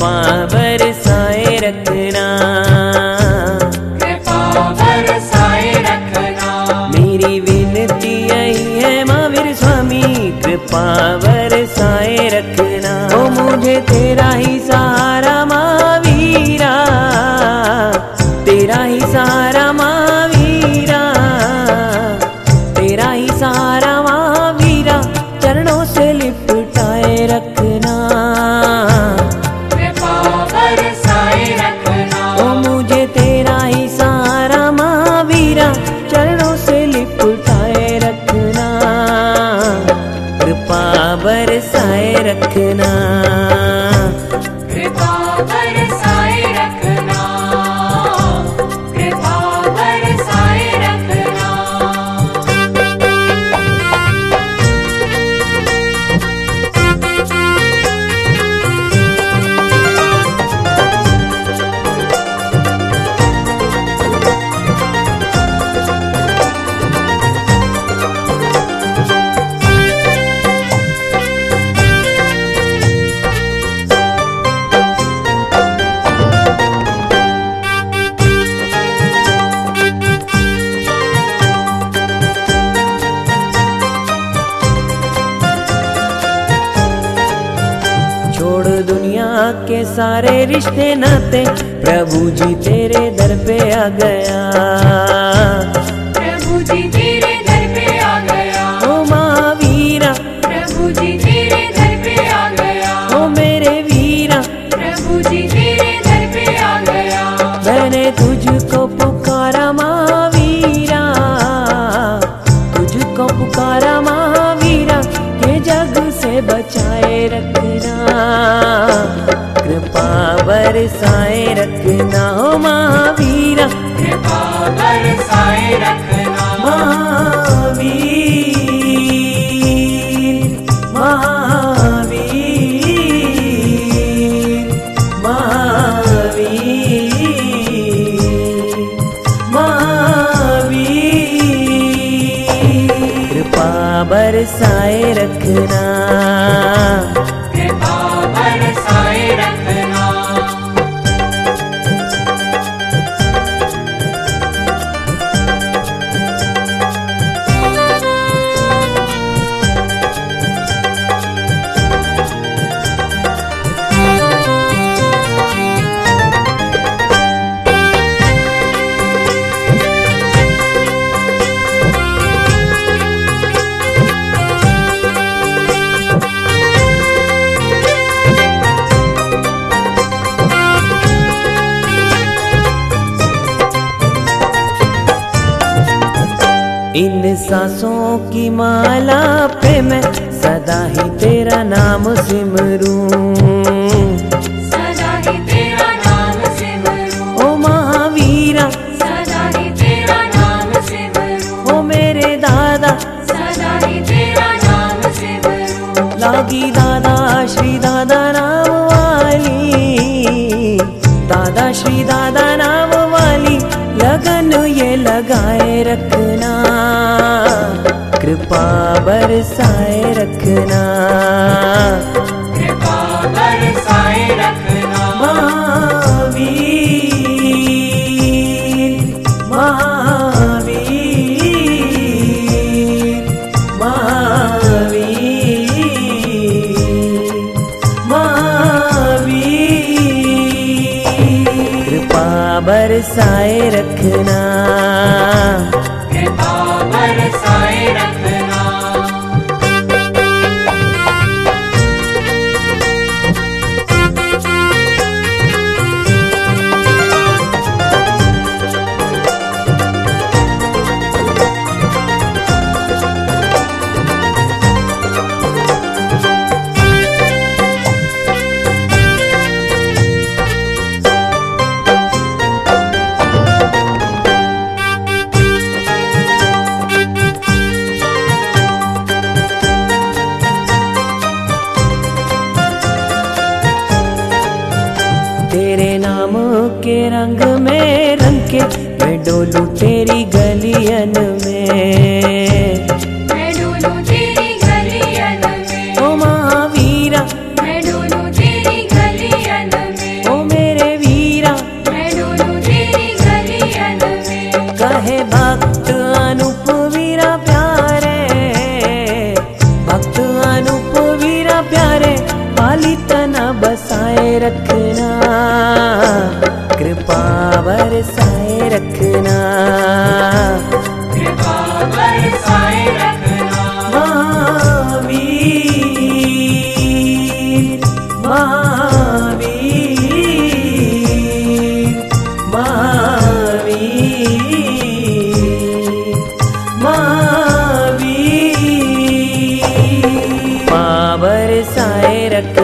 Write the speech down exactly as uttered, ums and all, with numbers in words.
कृपा बरसाए रखना, कृपा बरसाए रखना। मेरी विनती यही है महावीर स्वामी, कृपा बरसाए रखना। ओ मुझे तेरा ही सहारा महावीरा, तेरा ही सहारा महावीरा, तेरा ही सहारा महावीरा, चरणों से लिपटाए रखना, कृपा बरसाए रखना। ओ मुझे तेरा ही सहारा महावीरा, चरणों से लिपटाए रखना, कृपा बरसाए रखना, कृपा बरसाए रखना, कृपा बरसाए रखना। छोड़ दुनिया के सारे रिश्ते नाते, प्रभु जी तेरे दर पे आ गया, प्रभु जी तेरे दर पे आ गया, ओ महावीरा, प्रभु जी तेरे दर पे आ गया, ओ मेरे वीरा, प्रभु जी तेरे दर पे आ गया। मैंने तुझको पुकारा महावीरा, तुझको पुकारा महावीरा, के जग से बचाए रखना, कृपा बरसाए रखना, ओ महावीरा, कृपा बरसाए रखना, महावीर, महावीर, महावीर, महावीर, कृपा बरसाए रखना, कृपा बरसाए रखना। इन सांसों की माला पे मैं सदा ही तेरा नाम सिमरूं, सदा ही तेरा नाम सिमरूं, ओ महावीरा, सदा ही तेरा नाम सिमरूं, ओ मेरे दादा, सदा ही तेरा नाम सिमरूं। लागी दादा श्री दादा नाम वाली, दादा श्री दादा नाम वाली, लगन ये लगाए रखना, कृपा बरसाए रखना, कृपा बरसाए रखना, महावीर, महावीर, महावीर, महावीर, कृपा बरसाए रखना, कृपा बरसाए रखना। के रंग में रंग के मैं डोलूं तेरी गलियन में, मैं डोलूं तेरी गलियन में, ओ महावीरा मैं डोलूं तेरी गलियन कहे भक्त अनूप वीरा प्यारे, भक्त अनूप वीरा प्यारे, पाली तना बसाए रखना, कृपा बरसाए रखना, कृपा बरसाए रखना। महावीर महावीर महावीर महावीर, कृपा बरसाए रखना।